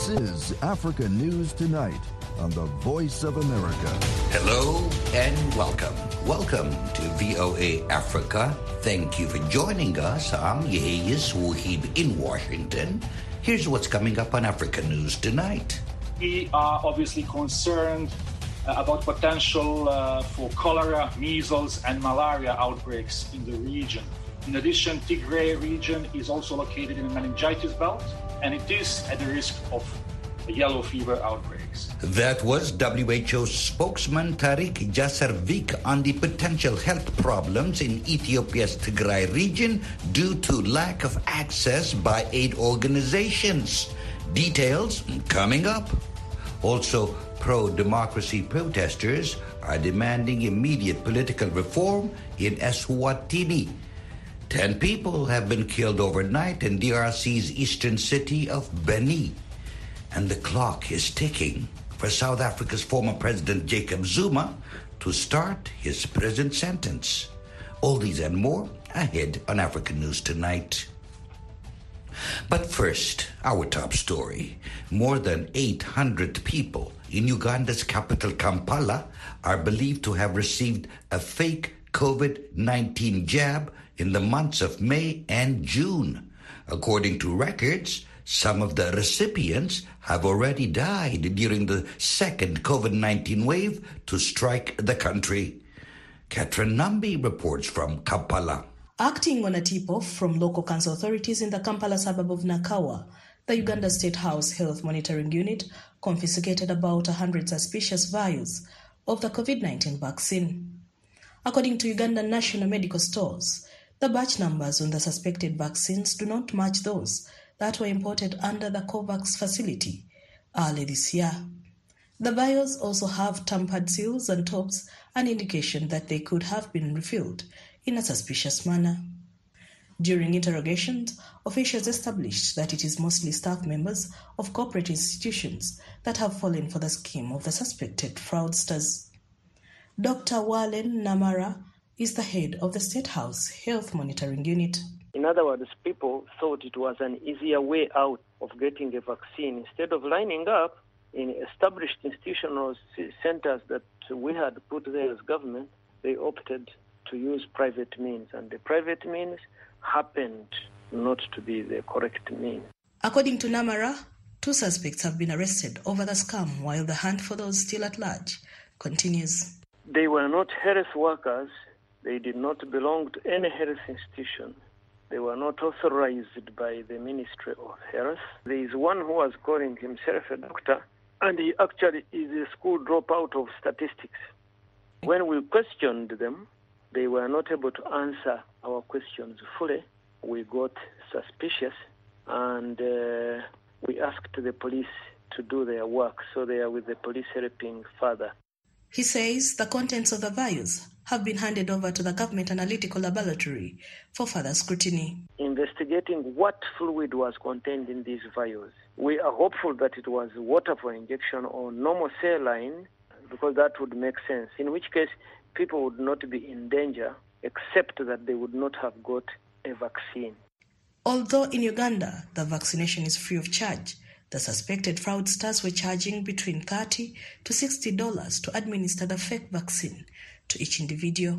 This is Africa News Tonight on the Voice of America. Hello and welcome. Welcome to VOA Africa. Thank you for joining us. I'm Yeheyes Wuhib in Washington. Here's what's coming up on Africa News Tonight. We are obviously concerned about potential for cholera, measles, and malaria outbreaks in the region. In addition, Tigray region is also located in a meningitis belt, and it is at the risk of yellow fever outbreaks. That was WHO spokesman Tariq Jasarvik on the potential health problems in Ethiopia's Tigray region due to lack of access by aid organizations. Details coming up. Also, pro-democracy protesters are demanding immediate political reform in Eswatini. 10 people have been killed overnight in DRC's eastern city of Beni. And the clock is ticking for South Africa's former President Jacob Zuma to start his prison sentence. All these and more ahead on African News Tonight. But first, our top story. More than 800 people in Uganda's capital Kampala are believed to have received a fake COVID-19 jab in the months of May and June. According to records, some of the recipients have already died during the second COVID-19 wave to strike the country. Catherine Nambi reports from Kampala. Acting on a tip-off from local council authorities in the Kampala suburb of Nakawa, the Uganda State House Health Monitoring Unit confiscated about 100 suspicious vials of the COVID-19 vaccine. According to Ugandan National Medical Stores, the batch numbers on the suspected vaccines do not match those that were imported under the COVAX facility early this year. The vials also have tampered seals and tops, an indication that they could have been refilled in a suspicious manner. During interrogations, officials established that it is mostly staff members of corporate institutions that have fallen for the scheme of the suspected fraudsters. Dr. Wallen Namara is the head of the State House Health Monitoring Unit. In other words, people thought it was an easier way out of getting a vaccine. Instead of lining up in established institutional centers that we had put there as government, they opted to use private means, and the private means happened not to be the correct means. According to Namara, 2 suspects have been arrested over the scam, while the hunt for those still at large continues. They were not health workers. They did not belong to any health institution. They were not authorized by the Ministry of Health. There is one who was calling himself a doctor, and he actually is a school dropout of statistics. When we questioned them, they were not able to answer our questions fully. We got suspicious, and we asked the police to do their work, so they are with the police helping further. He says the contents of the vials have been handed over to the Government Analytical Laboratory for further scrutiny. Investigating what fluid was contained in these vials. We are hopeful that it was water for injection or normal saline, because that would make sense, in which case people would not be in danger except that they would not have got a vaccine. Although in Uganda the vaccination is free of charge, the suspected fraudsters were charging between $30 to $60 to administer the fake vaccine to each individual.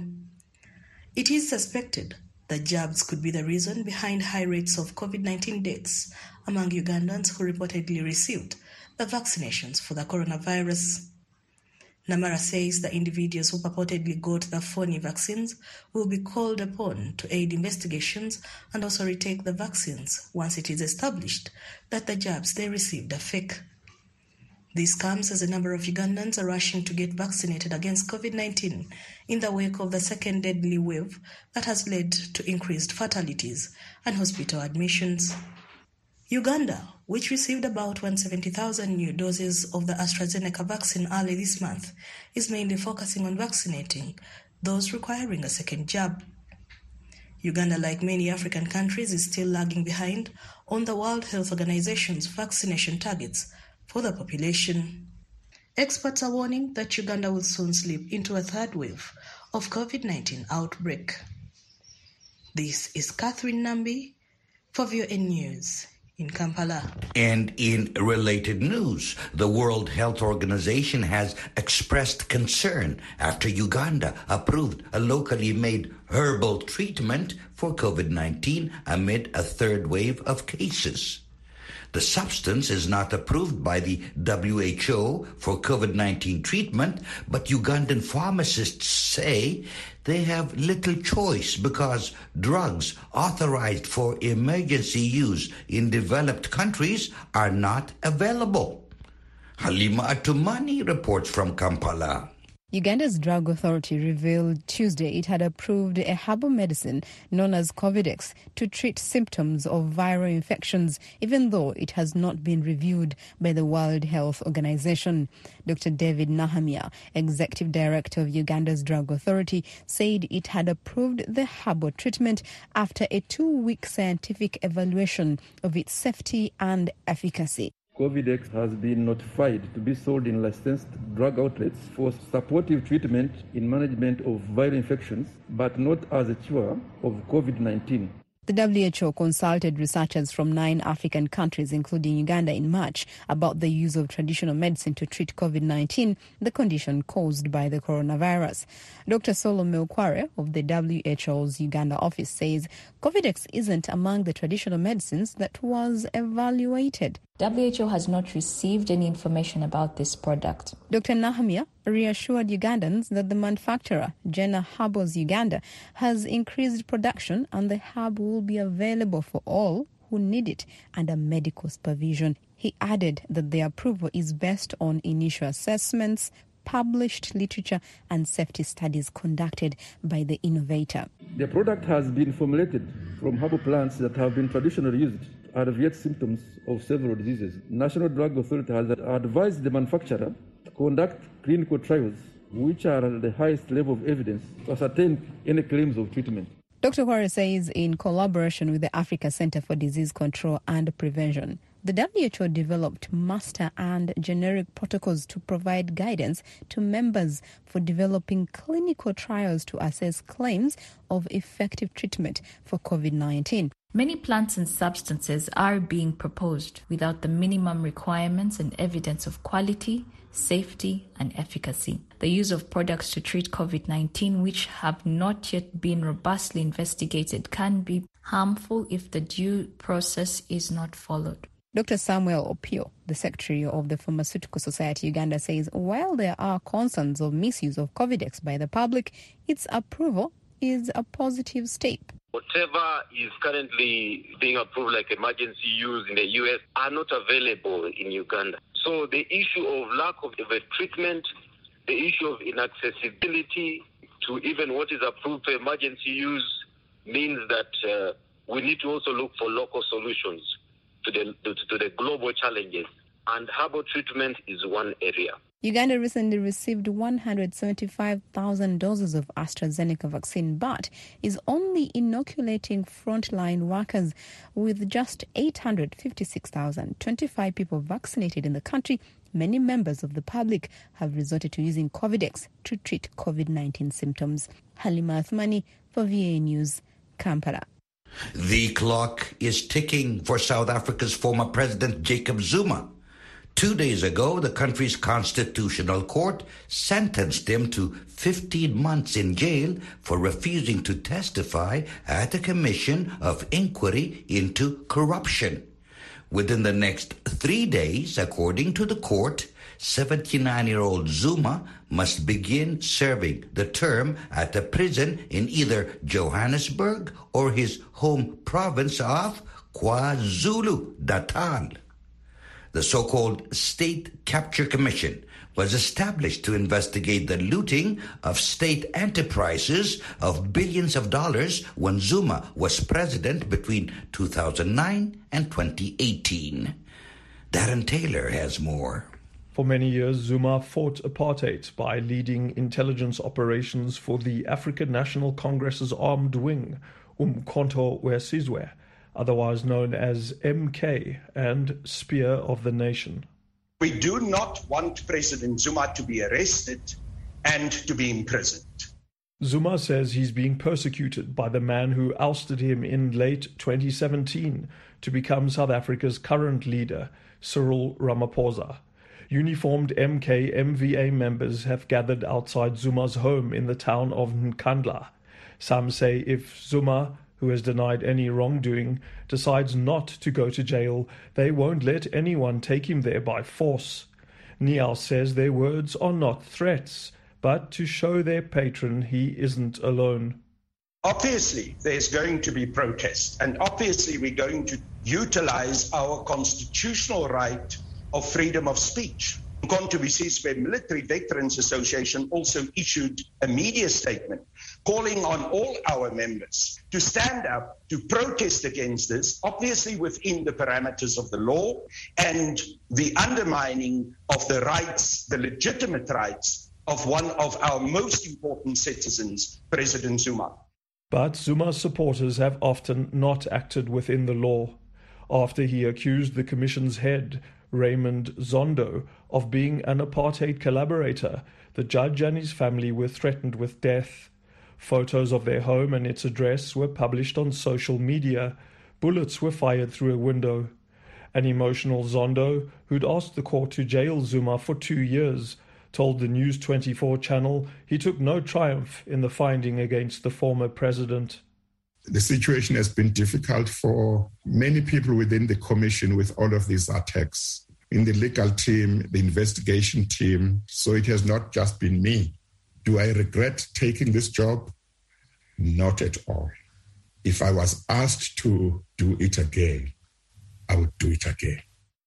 It is suspected that jabs could be the reason behind high rates of COVID-19 deaths among Ugandans who reportedly received the vaccinations for the coronavirus. Namara says the individuals who purportedly got the phony vaccines will be called upon to aid investigations and also retake the vaccines once it is established that the jabs they received are fake. This comes as a number of Ugandans are rushing to get vaccinated against COVID-19 in the wake of the second deadly wave that has led to increased fatalities and hospital admissions. Uganda, which received about 170,000 new doses of the AstraZeneca vaccine early this month, is mainly focusing on vaccinating those requiring a second jab. Uganda, like many African countries, is still lagging behind on the World Health Organization's vaccination targets for the population. Experts are warning that Uganda will soon slip into a third wave of COVID-19 outbreak. This is Catherine Nambi for VOA News in Kampala. And in related news, the World Health Organization has expressed concern after Uganda approved a locally made herbal treatment for COVID-19 amid a third wave of cases. The substance is not approved by the WHO for COVID-19 treatment, but Ugandan pharmacists say they have little choice because drugs authorized for emergency use in developed countries are not available. Halima Atumani reports from Kampala. Uganda's drug authority revealed Tuesday it had approved a herbal medicine known as Covidex to treat symptoms of viral infections, even though it has not been reviewed by the World Health Organization. Dr. David Nahamia, executive director of Uganda's drug authority, said it had approved the herbal treatment after a 2-week scientific evaluation of its safety and efficacy. Covidex has been notified to be sold in licensed drug outlets for supportive treatment in management of viral infections, but not as a cure of COVID-19. The WHO consulted researchers from 9 African countries, including Uganda, in March about the use of traditional medicine to treat COVID-19, the condition caused by the coronavirus. Dr. Solomon Okware of the WHO's Uganda office says Covidex isn't among the traditional medicines that was evaluated. WHO has not received any information about this product. Dr. Nahamia reassured Ugandans that the manufacturer, Jenna Herbals Uganda, has increased production and the herb will be available for all who need it under medical supervision. He added that the approval is based on initial assessments, published literature and safety studies conducted by the innovator. The product has been formulated from herbal plants that have been traditionally used to alleviate symptoms of several diseases. National Drug Authority has advised the manufacturer to conduct clinical trials which are at the highest level of evidence to ascertain any claims of treatment. Dr. Kware says in collaboration with the Africa Center for Disease Control and Prevention, the WHO developed master and generic protocols to provide guidance to members for developing clinical trials to assess claims of effective treatment for COVID-19. Many plants and substances are being proposed without the minimum requirements and evidence of quality, safety, and efficacy. The use of products to treat COVID-19 which have not yet been robustly investigated can be harmful if the due process is not followed. Dr. Samuel Opio, the secretary of the Pharmaceutical Society Uganda, says while there are concerns of misuse of Covidex by the public, its approval is a positive step. Whatever is currently being approved like emergency use in the US are not available in Uganda. So the issue of lack of a treatment, the issue of inaccessibility to even what is approved for emergency use means that we need to also look for local solutions to the global challenges. And herbal treatment is one area. Uganda recently received 175,000 doses of AstraZeneca vaccine, but is only inoculating frontline workers, with just 856,025 people vaccinated in the country. Many members of the public have resorted to using Covidex to treat COVID-19 symptoms. Halima Athmani for VA News, Kampala. The clock is ticking for South Africa's former president Jacob Zuma. 2 days ago, the country's constitutional court sentenced him to 15 months in jail for refusing to testify at a commission of inquiry into corruption. Within the next 3 days, according to the court, 79-year-old Zuma must begin serving the term at a prison in either Johannesburg or his home province of KwaZulu-Natal. The so-called State Capture Commission was established to investigate the looting of state enterprises of billions of dollars when Zuma was president between 2009 and 2018. Darren Taylor has more. For many years, Zuma fought apartheid by leading intelligence operations for the African National Congress's armed wing, Umkhonto weSizwe, otherwise known as MK and Spear of the Nation. We do not want President Zuma to be arrested and to be imprisoned. Zuma says he's being persecuted by the man who ousted him in late 2017 to become South Africa's current leader, Cyril Ramaphosa. Uniformed MK-MVA members have gathered outside Zuma's home in the town of Nkandla. Some say if Zuma, who has denied any wrongdoing, decides not to go to jail, they won't let anyone take him there by force. Niall says their words are not threats, but to show their patron he isn't alone. Obviously, there's going to be protests, and obviously we're going to utilize our constitutional right of freedom of speech. Umkhonto we Sizwe Military Veterans Association also issued a media statement calling on all our members to stand up to protest against this, obviously within the parameters of the law and the undermining of the rights, the legitimate rights of one of our most important citizens, President Zuma. But Zuma's supporters have often not acted within the law. After he accused the Commission's head, Raymond Zondo, of being an apartheid collaborator, the judge and his family were threatened with death. Photos of their home and its address were published on social media. Bullets were fired through a window. An emotional Zondo, who'd asked the court to jail Zuma for 2 years, told the News 24 channel he took no triumph in the finding against the former president. The situation has been difficult for many people within the commission with all of these attacks. In the legal team, the investigation team, so it has not just been me. Do I regret taking this job? Not at all. If I was asked to do it again, I would do it again.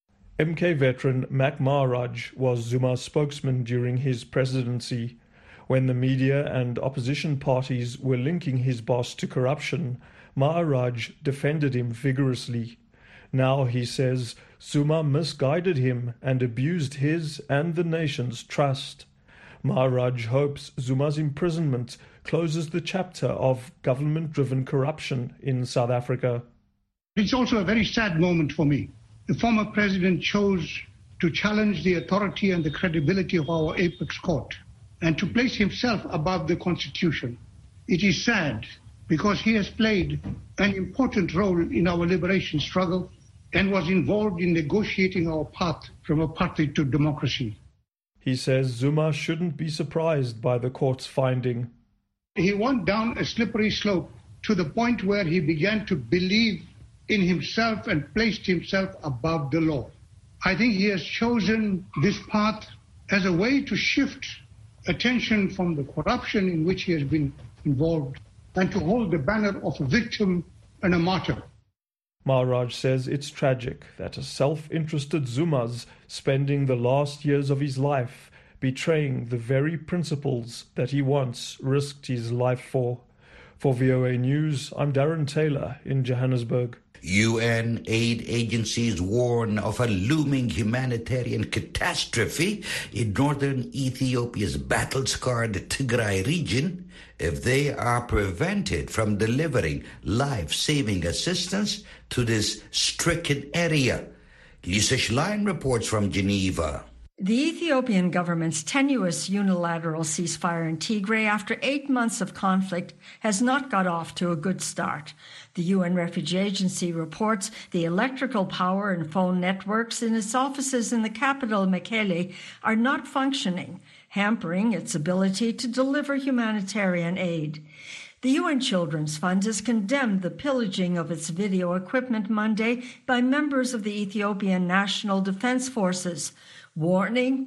MK veteran Mac Maharaj was Zuma's spokesman during his presidency. When the media and opposition parties were linking his boss to corruption, Maharaj defended him vigorously. Now he says Zuma misguided him and abused his and the nation's trust. Maharaj hopes Zuma's imprisonment closes the chapter of government-driven corruption in South Africa. It's also a very sad moment for me. The former president chose to challenge the authority and the credibility of our apex court and to place himself above the Constitution. It is sad because he has played an important role in our liberation struggle and was involved in negotiating our path from apartheid to democracy. He says Zuma shouldn't be surprised by the court's finding. He went down a slippery slope to the point where he began to believe in himself and placed himself above the law. I think he has chosen this path as a way to shift attention from the corruption in which he has been involved and to hold the banner of a victim and a martyr. Maharaj says it's tragic that a self-interested Zuma's spending the last years of his life betraying the very principles that he once risked his life for. For VOA News, I'm Darren Taylor in Johannesburg. UN aid agencies warn of a looming humanitarian catastrophe in northern Ethiopia's battle-scarred Tigray region if they are prevented from delivering life-saving assistance to this stricken area. Lisa Schlein reports from Geneva. The Ethiopian government's tenuous unilateral ceasefire in Tigray after 8 months of conflict has not got off to a good start. The UN Refugee Agency reports the electrical power and phone networks in its offices in the capital, Mekele, are not functioning, hampering its ability to deliver humanitarian aid. The UN Children's Fund has condemned the pillaging of its video equipment Monday by members of the Ethiopian National Defense Forces, warning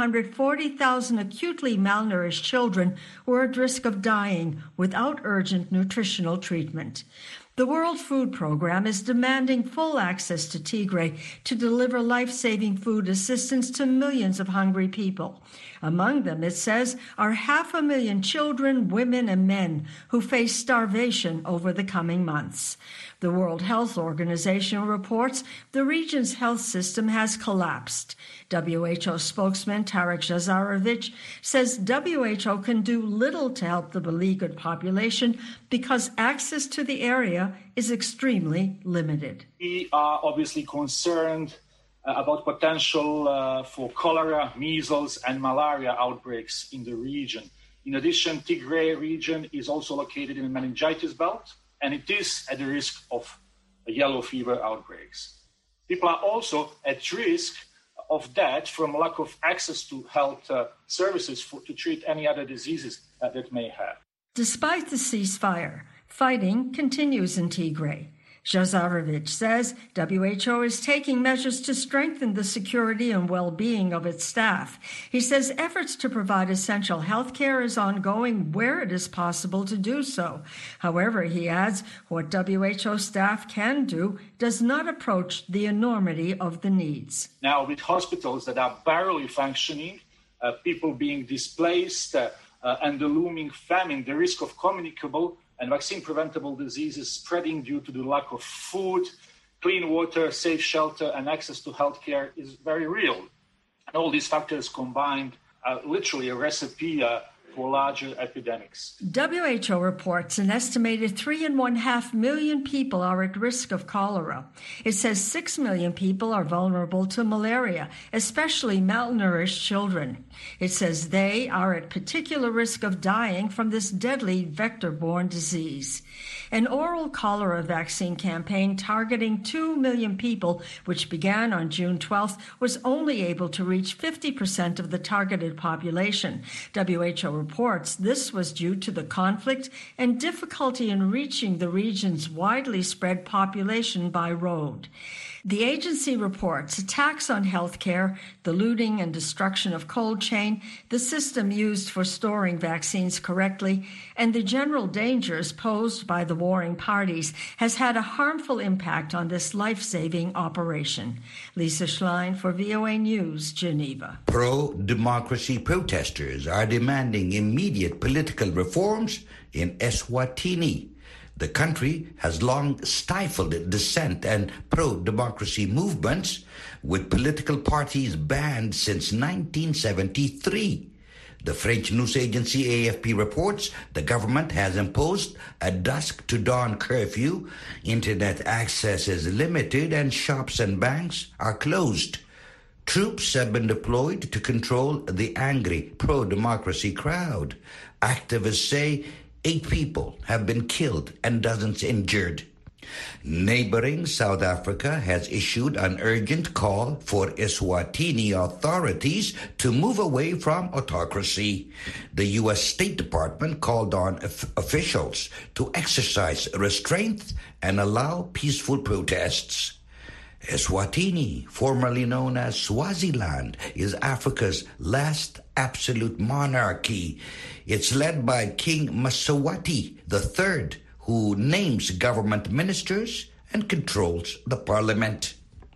140,000 acutely malnourished children were at risk of dying without urgent nutritional treatment. The World Food Programme is demanding full access to Tigray to deliver life-saving food assistance to millions of hungry people. Among them, it says, are 500,000 children, women, and men who face starvation over the coming months. The World Health Organization reports the region's health system has collapsed. WHO spokesman Tarek Jazarovich says WHO can do little to help the beleaguered population because access to the area is extremely limited. We are obviously concerned about potential for cholera, measles, and malaria outbreaks in the region. In addition, Tigray region is also located in a meningitis belt, and it is at the risk of yellow fever outbreaks. People are also at risk of death from lack of access to health services to treat any other diseases that may have. Despite the ceasefire, fighting continues in Tigray. Zazarevic says WHO is taking measures to strengthen the security and well-being of its staff. He says efforts to provide essential health care is ongoing where it is possible to do so. However, he adds, what WHO staff can do does not approach the enormity of the needs. Now, with hospitals that are barely functioning, people being displaced, and the looming famine, the risk of communicable and vaccine-preventable diseases spreading due to the lack of food, clean water, safe shelter, and access to healthcare is very real. And all these factors combined are literally a recipe for larger epidemics. WHO reports an estimated 3.5 million people are at risk of cholera. It says 6 million people are vulnerable to malaria, especially malnourished children. It says they are at particular risk of dying from this deadly vector-borne disease. An oral cholera vaccine campaign targeting 2 million people, which began on June 12th, was only able to reach 50% of the targeted population. WHO reports this was due to the conflict and difficulty in reaching the region's widely spread population by road. The agency reports attacks on healthcare, the looting and destruction of cold chain, the system used for storing vaccines correctly, and the general dangers posed by the warring parties has had a harmful impact on this life-saving operation. Lisa Schlein for VOA News, Geneva. Pro-democracy protesters are demanding immediate political reforms in Eswatini. The country has long stifled dissent and pro-democracy movements, with political parties banned since 1973. The French news agency AFP reports the government has imposed a dusk-to-dawn curfew, internet access is limited, and shops and banks are closed. Troops have been deployed to control the angry pro-democracy crowd. Activists say 8 people have been killed and dozens injured. Neighboring South Africa has issued an urgent call for Eswatini authorities to move away from autocracy. The U.S. State Department called on officials to exercise restraint and allow peaceful protests. Eswatini, formerly known as Swaziland, is Africa's last absolute monarchy. It's led by King Mswati III, who names government ministers and controls the parliament.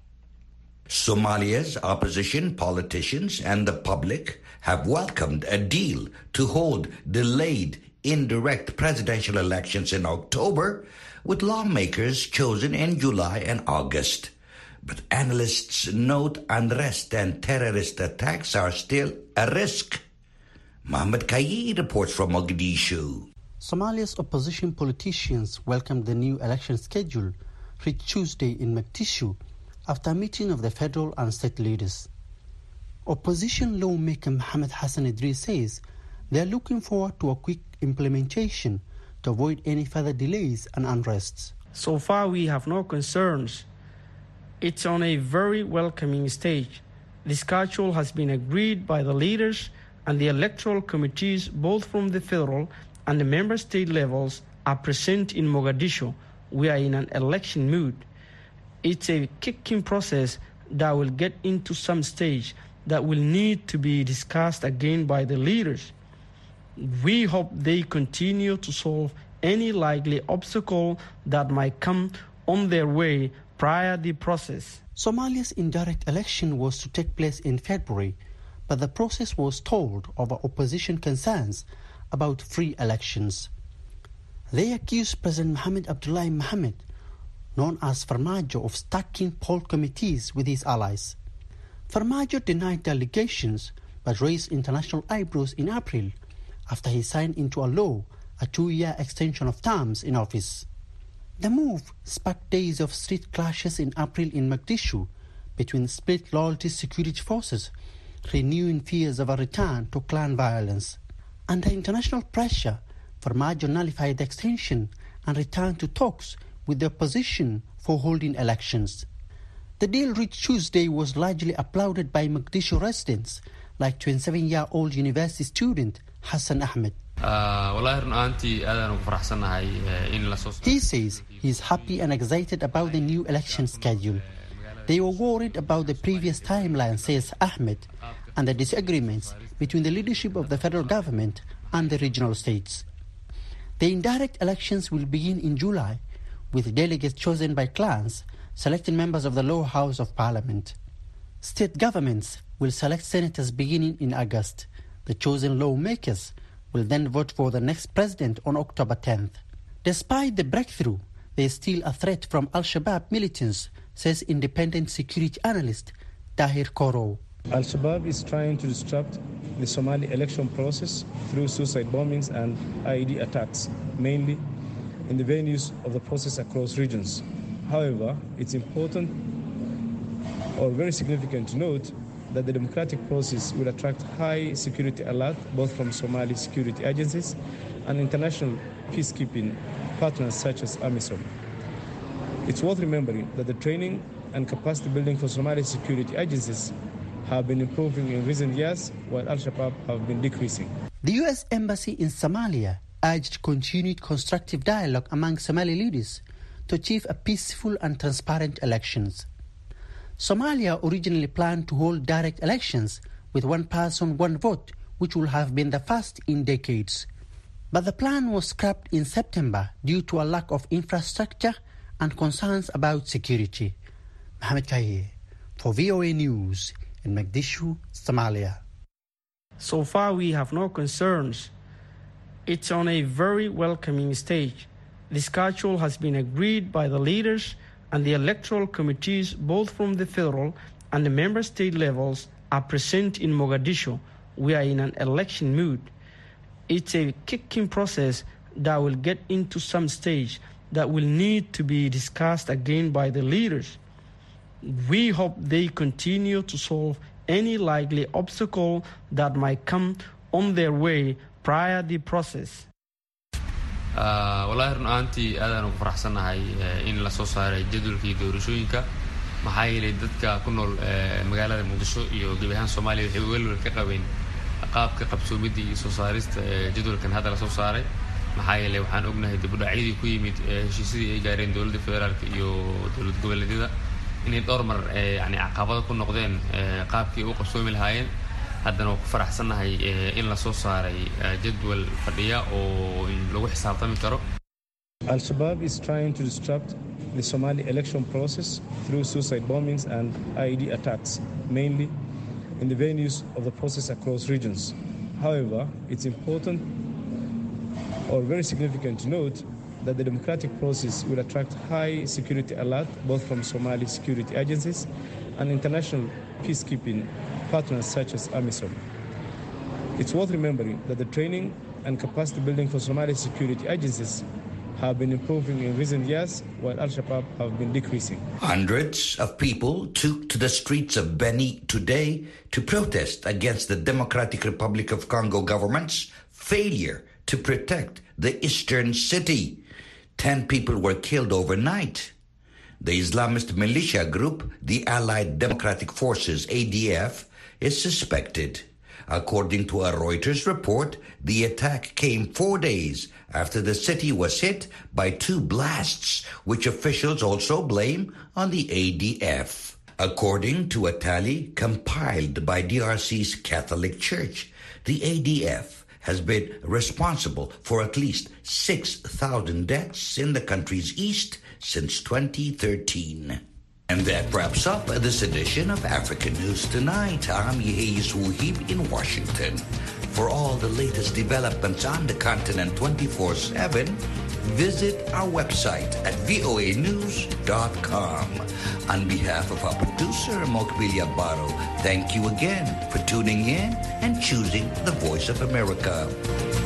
Somalia's opposition politicians and the public have welcomed a deal to hold delayed indirect presidential elections in October, with lawmakers chosen in July and August. But analysts note unrest and terrorist attacks are still a risk. Mohammed Kayi reports from Mogadishu. Somalia's opposition politicians welcomed the new election schedule reached Tuesday in Mogadishu after a meeting of the federal and state leaders. Opposition lawmaker Mohamed Hassan Idris says they are looking forward to a quick implementation to avoid any further delays and unrests. So far, we have no concerns. It's on a very welcoming stage. The schedule has been agreed by the leaders and the electoral committees, both from the federal and the member state levels, are present in Mogadishu. We are in an election mood. It's a kicking process that will get into some stage that will need to be discussed again by the leaders. We hope they continue to solve any likely obstacle that might come on their way prior to the process. Somalia's indirect election was to take place in February, but the process was stalled over opposition concerns about free elections. They accused President Mohamed Abdullahi Mohamed, known as Farmajo, of stacking poll committees with his allies. Farmajo denied the allegations but raised international eyebrows in April after he signed into a law a 2-year extension of terms in office. The move sparked days of street clashes in April in Mogadishu between split loyalty security forces, renewing fears of a return to clan violence. Under international pressure, Farmaajo nullified the extension and returned to talks with the opposition for holding elections. The deal reached Tuesday was largely applauded by Mogadishu residents, like 27-year-old university student Hassan Ahmed. He says he is happy and excited about the new election schedule. They were worried about the previous timeline, says Ahmed, and the disagreements between the leadership of the federal government and the regional states. The indirect elections will begin in July, with delegates chosen by clans selecting members of the lower house of parliament. State governments will select senators beginning in August. The chosen lawmakers will then vote for the next president on October 10th. Despite the breakthrough, there is still a threat from Al-Shabaab militants, says independent security analyst Tahir Koro. Al-Shabaab is trying to disrupt the Somali election process through suicide bombings and IED attacks, mainly in the venues of the process across regions. However, it's important or very significant to note that the democratic process will attract high security alert both from Somali security agencies and international peacekeeping partners such as AMISOM. It's worth remembering that the training and capacity building for Somali security agencies have been improving in recent years, while Al-Shabaab have been decreasing. The U.S. Embassy in Somalia urged continued constructive dialogue among Somali leaders to achieve a peaceful and transparent elections. Somalia originally planned to hold direct elections with one person, one vote, which would have been the first in decades. But the plan was scrapped in September due to a lack of infrastructure and concerns about security. Mohamed Kaye for VOA News in Mogadishu, Somalia. So far we have no concerns. It's on a very welcoming stage. The schedule has been agreed by the leaders and the electoral committees, both from the federal and the member state levels, are present in Mogadishu. We are in an election mood. It's a kicking process that will get into some stage that will need to be discussed again by the leaders. We hope they continue to solve any likely obstacle that might come on their way prior to the process. Wallahi run ahaantii aadaan ugu faraxsanahay in la soo saaray jadwalkii doorashooyinka maxaa yeelay dadka ku nool magaalada Muqdisho iyo guud ahaan Soomaaliya waxay welwel ka qabeen qaabka qabsoomidii iyo soo saarista jadwalkan hadda la soo saaray maxaa yeelay waxaan ognahay dib u dhacyadii ku yimid heshiisyadii ay gaareen dawladda federaalka iyo dawlad goboleedyada inay dhowr mar yani caqabado ku noqdeen qaabkii uu qabsoomi lahaayeen haddana ku faraxsanahay in la soo saaray jadwal fadhiya oo lagu xisaabtami karo. Al-Shabaab is trying to disrupt the Somali election process through suicide bombings and IED attacks, mainly in the venues of the process across regions. However, it's important or very significant to note that the democratic process will attract high security alert both from Somali security agencies and international peacekeeping partners such as AMISOM. It's worth remembering that the training and capacity building for Somali security agencies have been improving in recent years, while Al-Shabaab have been decreasing. Hundreds of people took to the streets of Beni today to protest against the Democratic Republic of Congo government's failure to protect the eastern city. 10 people were killed overnight. The Islamist militia group, the Allied Democratic Forces, ADF, is suspected. According to a Reuters report, the attack came 4 days after the city was hit by 2 blasts, which officials also blame on the ADF. According to a tally compiled by DRC's Catholic Church, the ADF has been responsible for at least 6,000 deaths in the country's east since 2013. And that wraps up this edition of African News Tonight. I'm Yehis Wuhib in Washington. For all the latest developments on the continent 24/7, visit our website at voanews.com. On behalf of our producer, Mokbilia Baro, thank you again for tuning in and choosing the Voice of America.